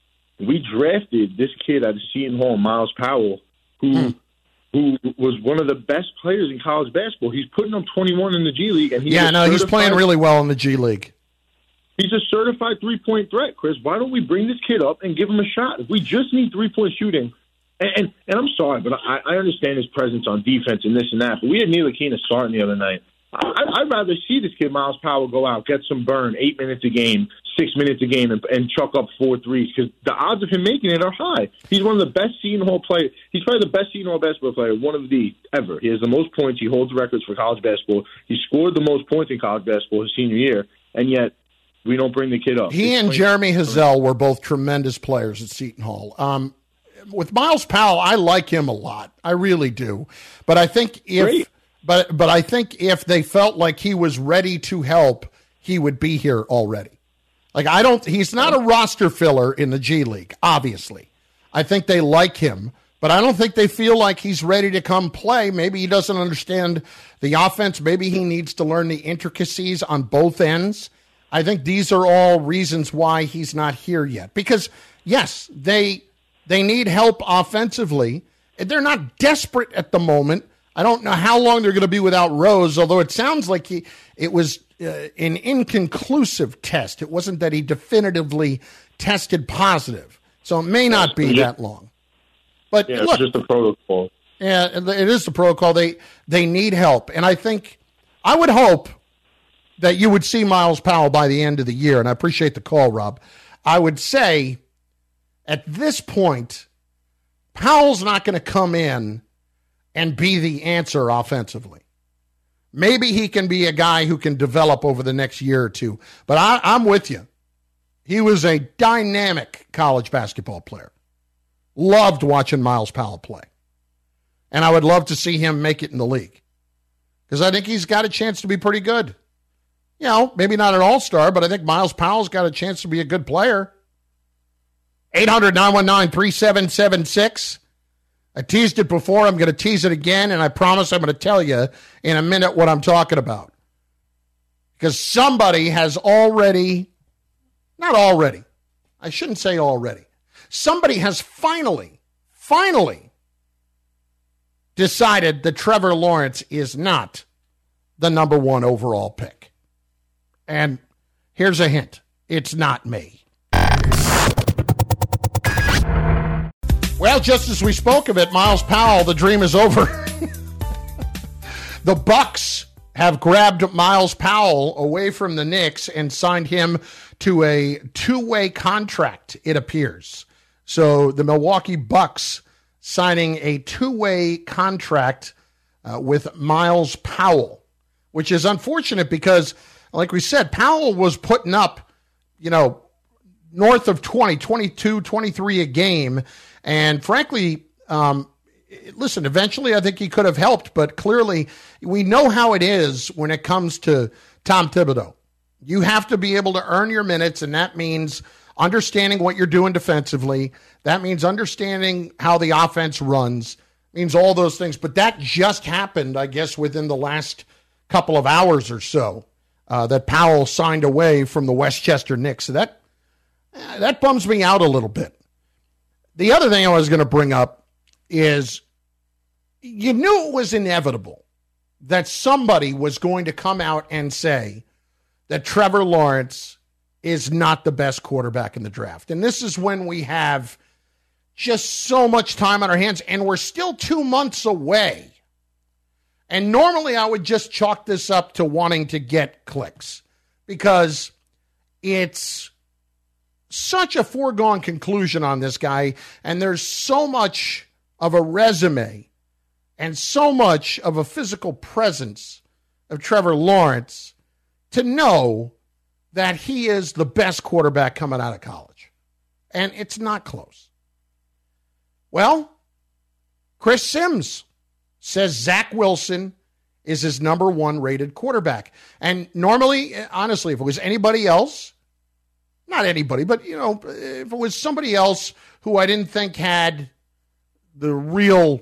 we drafted this kid out of Seton Hall, Miles Powell, who hmm. who was one of the best players in college basketball. He's putting up twenty-one in the G League. And he's yeah, no, he's playing really well in the G League. He's a certified three-point threat, Chris. Why don't we bring this kid up and give him a shot? If we just need three-point shooting, and, and, and I'm sorry, but I, I understand his presence on defense and this and that, but we had Ntilikina starting the other night. I, I'd rather see this kid, Miles Powell, go out, get some burn, eight minutes a game, six minutes a game, and, and chuck up four threes, because the odds of him making it are high. He's one of the best Seton Hall players. He's probably the best Seton Hall basketball player, one of the ever. He has the most points. He holds records for college basketball. He scored the most points in college basketball his senior year, and yet we don't bring the kid up. He and Jeremy Hazel were both tremendous players at Seton Hall. Um, with Miles Powell, I like him a lot. I really do. But I think if Great. but but I think if they felt like he was ready to help, he would be here already. Like I don't he's not a roster filler in the G League, obviously. I think they like him, but I don't think they feel like he's ready to come play. Maybe he doesn't understand the offense. Maybe he needs to learn the intricacies on both ends. I think these are all reasons why he's not here yet. Because, yes, they they need help offensively. They're not desperate at the moment. I don't know how long they're going to be without Rose, although it sounds like he it was uh, an inconclusive test. It wasn't that he definitively tested positive. So it may not be that long. But yeah, look, it's just a protocol. Yeah, it is the protocol. They They need help. And I think, I would hope that you would see Miles Powell by the end of the year, and I appreciate the call, Rob. I would say at this point, Powell's not going to come in and be the answer offensively. Maybe he can be a guy who can develop over the next year or two, but I, I'm with you. He was a dynamic college basketball player. Loved watching Miles Powell play. And I would love to see him make it in the league because I think he's got a chance to be pretty good. You know, maybe not an all-star, but I think Miles Powell's got a chance to be a good player. eight hundred, nine one nine, three seven seven six. I teased it before. I'm going to tease it again, and I promise I'm going to tell you in a minute what I'm talking about. Because somebody has already, not already, I shouldn't say already. Somebody has finally, finally decided that Trevor Lawrence is not the number one overall pick. And here's a hint. It's not me. Well, just as we spoke of it, Miles Powell, the dream is over. The Bucks have grabbed Miles Powell away from the Knicks and signed him to a two-way contract, it appears. So the Milwaukee Bucks signing a two-way contract uh, with Miles Powell, which is unfortunate because, like we said, Powell was putting up, you know, north of twenty, twenty-two, twenty-three a game. And frankly, um, listen, eventually I think he could have helped, but clearly we know how it is when it comes to Tom Thibodeau. You have to be able to earn your minutes, and that means understanding what you're doing defensively. That means understanding how the offense runs. It means all those things. But that just happened, I guess, within the last couple of hours or so, uh, that Powell signed away from the Westchester Knicks. So that, uh, that bums me out a little bit. The other thing I was going to bring up is you knew it was inevitable that somebody was going to come out and say that Trevor Lawrence is not the best quarterback in the draft. And this is when we have just so much time on our hands, and we're still two months away. And normally I would just chalk this up to wanting to get clicks because it's such a foregone conclusion on this guy, and there's so much of a resume and so much of a physical presence of Trevor Lawrence to know that he is the best quarterback coming out of college. And it's not close. Well, Chris Sims says Zach Wilson is his number one rated quarterback. And normally, honestly, if it was anybody else, not anybody, but, you know, if it was somebody else who I didn't think had the real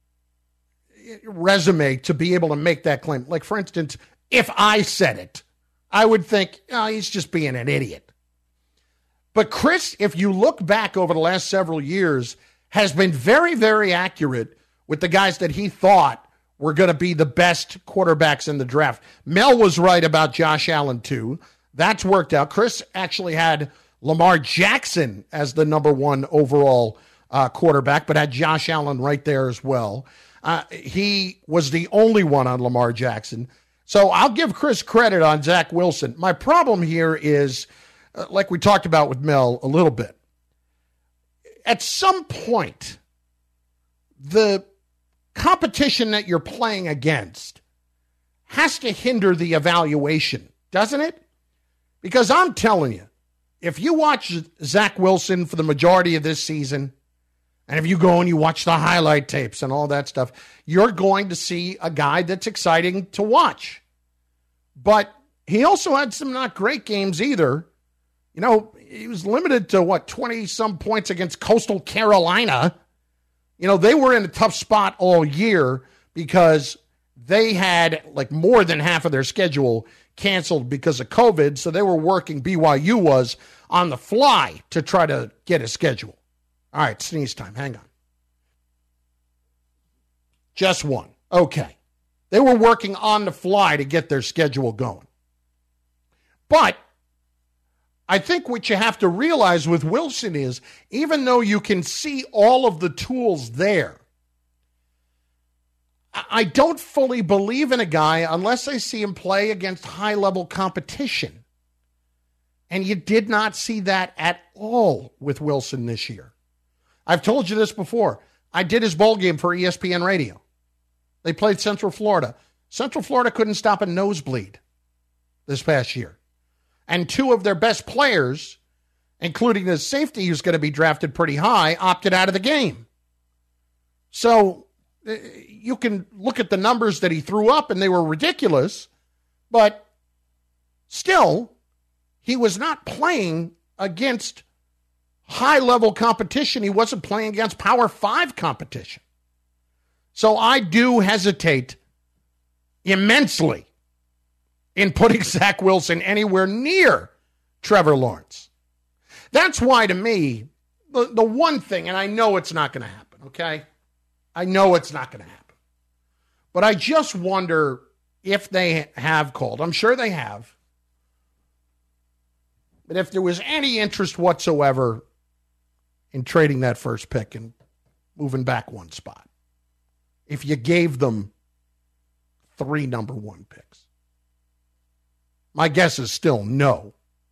resume to be able to make that claim, like, for instance, if I said it, I would think, oh, he's just being an idiot. But Chris, if you look back over the last several years, has been very, very accurate with the guys that he thought were going to be the best quarterbacks in the draft. Mel was right about Josh Allen, too. That's worked out. Chris actually had Lamar Jackson as the number one overall uh, quarterback, but had Josh Allen right there as well. Uh, he was the only one on Lamar Jackson. So I'll give Chris credit on Zach Wilson. My problem here is, uh, like we talked about with Mel a little bit, at some point, the competition that you're playing against has to hinder the evaluation, doesn't it? Because I'm telling you, if you watch Zach Wilson for the majority of this season, and if you go and you watch the highlight tapes and all that stuff, you're going to see a guy that's exciting to watch. But he also had some not great games either. You know, he was limited to, what, twenty-some points against Coastal Carolina. You know, they were in a tough spot all year because they had, like, more than half of their schedule canceled because of COVID, so they were working, B Y U was, on the fly to try to get a schedule. All right, sneeze time. Hang on. Just one. Okay. They were working on the fly to get their schedule going. But I think what you have to realize with Wilson is, even though you can see all of the tools there, I don't fully believe in a guy unless I see him play against high-level competition. And you did not see that at all with Wilson this year. I've told you this before. I did his bowl game for E S P N Radio. They played Central Florida. Central Florida couldn't stop a nosebleed this past year. And two of their best players, including the safety who's going to be drafted pretty high, opted out of the game. So you can look at the numbers that he threw up, and they were ridiculous, but still, he was not playing against high-level competition. He wasn't playing against Power Five competition. So I do hesitate immensely in putting Zach Wilson anywhere near Trevor Lawrence. That's why, to me, the, the one thing, and I know it's not going to happen, okay? I know it's not going to happen. But I just wonder if they have called. I'm sure they have. But if there was any interest whatsoever in trading that first pick and moving back one spot, if you gave them three number one picks, my guess is still no.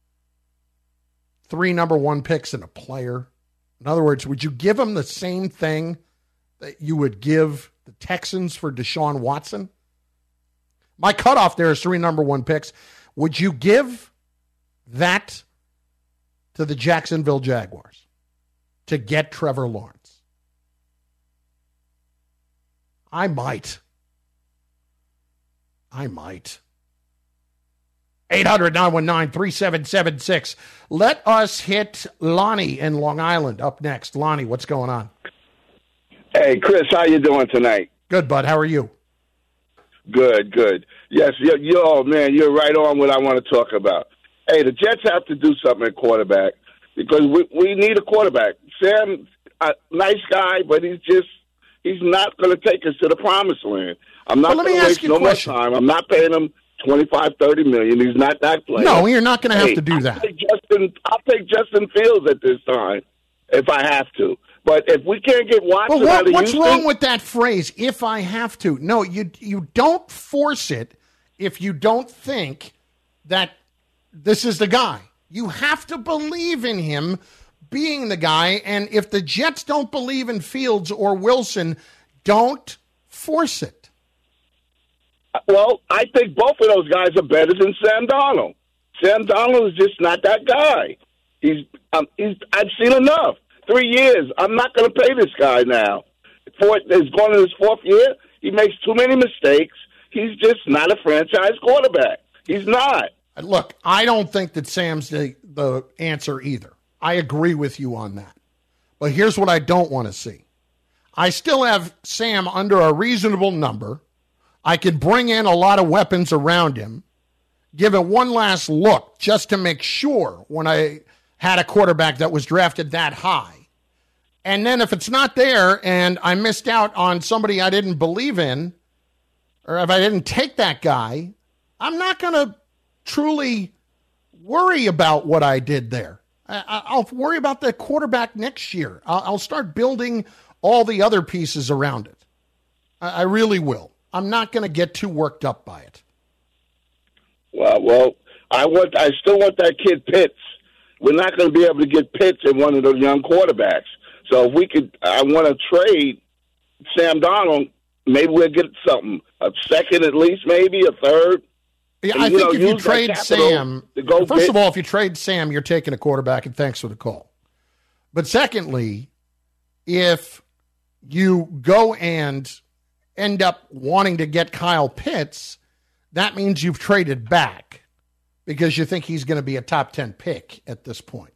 Three number one picks and a player. In other words, would you give them the same thing that you would give the Texans for Deshaun Watson? My cutoff there is three number one picks. Would you give that to the Jacksonville Jaguars to get Trevor Lawrence? I might. I might. eight hundred, nine one nine, three seven seven six. Let us hit Lonnie in Long Island up next. Lonnie, what's going on? Hey, Chris, how you doing tonight? Good, bud. How are you? Good, good. Yes, you're, you're, oh, man, you're right on what I want to talk about. Hey, the Jets have to do something at quarterback because we, we need a quarterback. Sam, a nice guy, but he's just, he's not going to take us to the promised land. I'm not well, going to waste no more time. I'm not paying him twenty-five, thirty million. He's not that player. No, you're not going to have hey, to do I'll that. Take Justin, I'll take Justin Fields at this time if I have to. But if we can't get Watson well, what, out of what's Houston, wrong with that phrase, if I have to? No, you you don't force it if you don't think that this is the guy. You have to believe in him being the guy, and if the Jets don't believe in Fields or Wilson, don't force it. Well, I think both of those guys are better than Sam Darnold. Sam Darnold is just not that guy. He's, um, he's I've seen enough. Three years. I'm not going to pay this guy now. Fourth, he's going in his fourth year. He makes too many mistakes. He's just not a franchise quarterback. He's not. Look, I don't think that Sam's the, the answer either. I agree with you on that. But here's what I don't want to see. I still have Sam under a reasonable number. I could bring in a lot of weapons around him, give it one last look just to make sure when I had a quarterback that was drafted that high. And then if it's not there and I missed out on somebody I didn't believe in, or if I didn't take that guy, I'm not going to truly worry about what I did there. I, I'll worry about the quarterback next year. I'll, I'll start building all the other pieces around it. I, I really will. I'm not going to get too worked up by it. Well, well, I want. I still want that kid Pitts. We're not going to be able to get Pitts in one of those young quarterbacks. So if we could, I want to trade Sam Darnold. Maybe we'll get something, a second at least, maybe a third. Yeah, and, I you think know, if you use trade that capital Sam, to go first get, of all, if you trade Sam, you're taking a quarterback, and thanks for the call. But secondly, if you go and end up wanting to get Kyle Pitts, that means you've traded back because you think he's going to be a top ten pick at this point.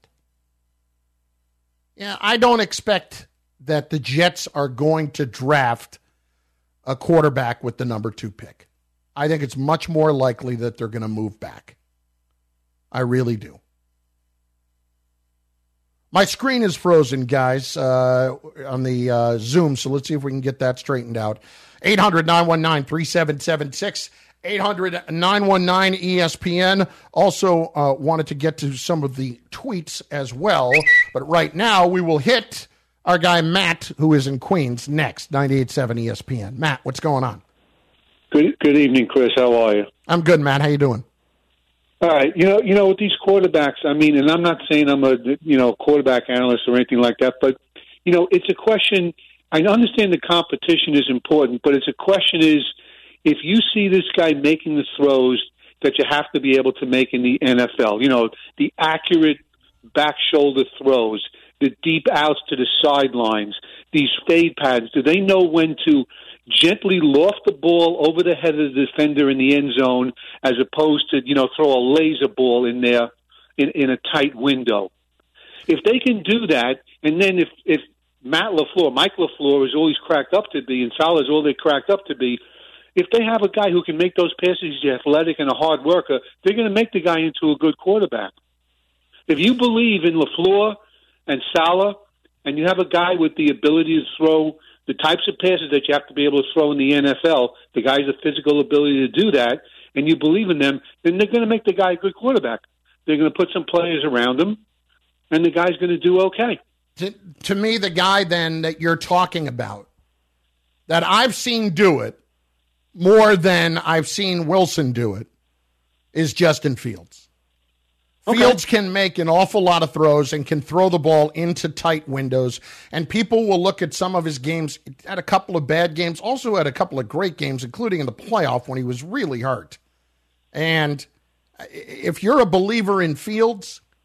Yeah, I don't expect that the Jets are going to draft a quarterback with the number two pick. I think it's much more likely that they're going to move back. I really do. My screen is frozen, guys, uh, on the uh, Zoom, so let's see if we can get that straightened out. eight hundred, nine one nine, three seven seven six, eight hundred, nine one nine, E S P N. Also uh, wanted to get to some of the tweets as well, but right now we will hit our guy Matt, who is in Queens, next, ninety-eight point seven E S P N. Matt, what's going on? Good good evening, Chris. How are you? I'm good, Matt. How you doing? All right. You know, you know, with these quarterbacks, I mean, and I'm not saying I'm a you know quarterback analyst or anything like that, but you know, it's a question. I understand the competition is important, but it's a question is if you see this guy making the throws that you have to be able to make in the N F L, you know, the accurate back shoulder throws, the deep outs to the sidelines, these fade patterns, do they know when to gently loft the ball over the head of the defender in the end zone as opposed to, you know, throw a laser ball in there in, in a tight window? If they can do that, and then if, if Matt LaFleur, Mike LaFleur is all he's cracked up to be, and Saleh is all they're cracked up to be, if they have a guy who can make those passes, he's athletic and a hard worker, they're going to make the guy into a good quarterback. If you believe in LaFleur and Saleh, and you have a guy with the ability to throw the types of passes that you have to be able to throw in the N F L, the guy has the physical ability to do that, and you believe in them, then they're going to make the guy a good quarterback. They're going to put some players around him, and the guy's going to do okay. To, to me, the guy then that you're talking about, that I've seen do it more than I've seen Wilson do it, is Justin Fields. Okay. Fields can make an awful lot of throws and can throw the ball into tight windows, and people will look at some of his games, at a couple of bad games, also had a couple of great games, including in the playoff when he was really hurt. And if you're a believer in Fields,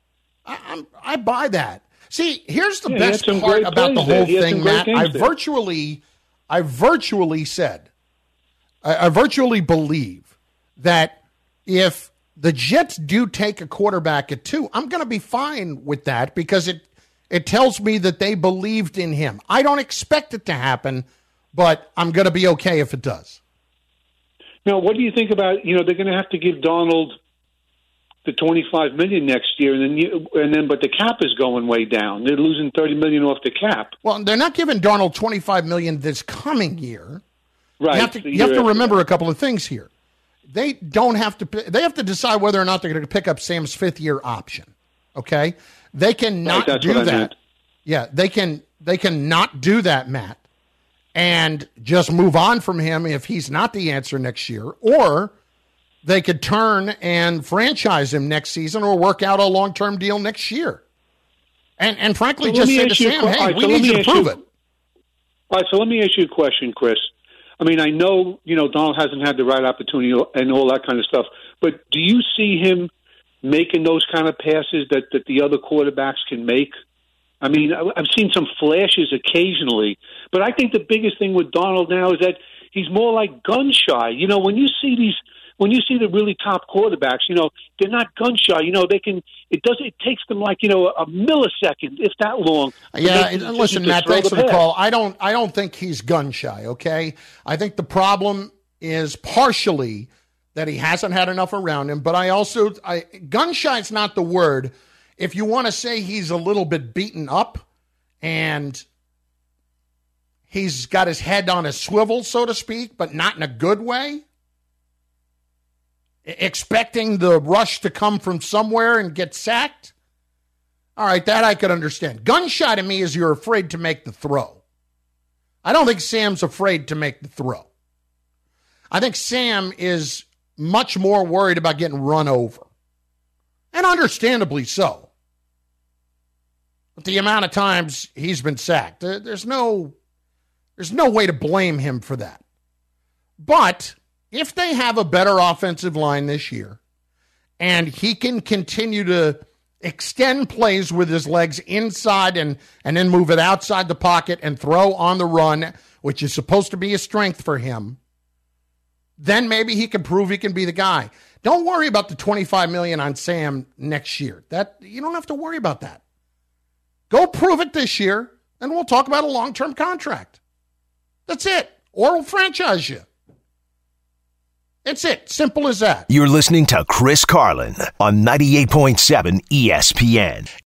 I, I'm, I buy that. See, here's the Yeah, he had best some part great about the plays there. whole He had some thing, great Matt. games I there. virtually, I virtually said, I, I virtually believe that if the Jets do take a quarterback at two, I'm going to be fine with that because it it tells me that they believed in him. I don't expect it to happen, but I'm going to be okay if it does. Now, what do you think about, you know, they're going to have to give Donald the twenty-five million dollars next year, and then, you, and then, but the cap is going way down. They're losing thirty million dollars off the cap. Well, they're not giving Darnold twenty-five million dollars this coming year. Right. You have to, you have to remember a couple of things here. They don't have to. They have to decide whether or not they're going to pick up Sam's fifth year option. Okay, they cannot Right, that's do what I that. meant. Yeah, they can. They cannot do that, Matt, and just move on from him if he's not the answer next year, or they could turn and franchise him next season, or work out a long term deal next year. And and frankly, So let just me say to ask you a Sam, que- "Hey, all right, we so let need me you to ask prove you- it." All right, so let me ask you a question, Chris. I mean, I know, you know, Donald hasn't had the right opportunity and all that kind of stuff, but do you see him making those kind of passes that, that the other quarterbacks can make? I mean, I- I've seen some flashes occasionally, but I think the biggest thing with Donald now is that he's more like gun shy. You know, when you see these, when you see the really top quarterbacks, you know, they're not gun shy. You know, they can, it does, it takes them like, you know, a millisecond, if that long. to Yeah, make the and decision listen, to Matt, throw thanks the for the pass. call. I don't I don't think he's gun shy, okay? I think the problem is partially that he hasn't had enough around him, but I also I gun shy is not the word. If you want to say he's a little bit beaten up and he's got his head on a swivel, so to speak, but not in a good way, expecting the rush to come from somewhere and get sacked, all right, that I could understand. Gunshot to me is you're afraid to make the throw. I don't think Sam's afraid to make the throw. I think Sam is much more worried about getting run over. And understandably so. But the amount of times he's been sacked, there- there's no, there's no way to blame him for that. But if they have a better offensive line this year, and he can continue to extend plays with his legs inside and, and then move it outside the pocket and throw on the run, which is supposed to be a strength for him, then maybe he can prove he can be the guy. Don't worry about the twenty-five million dollars on Sam next year. That you don't have to worry about that. Go prove it this year, and we'll talk about a long-term contract. That's it. Or we'll franchise you. It's it. Simple as that. You're listening to Chris Carlin on ninety-eight point seven E S P N.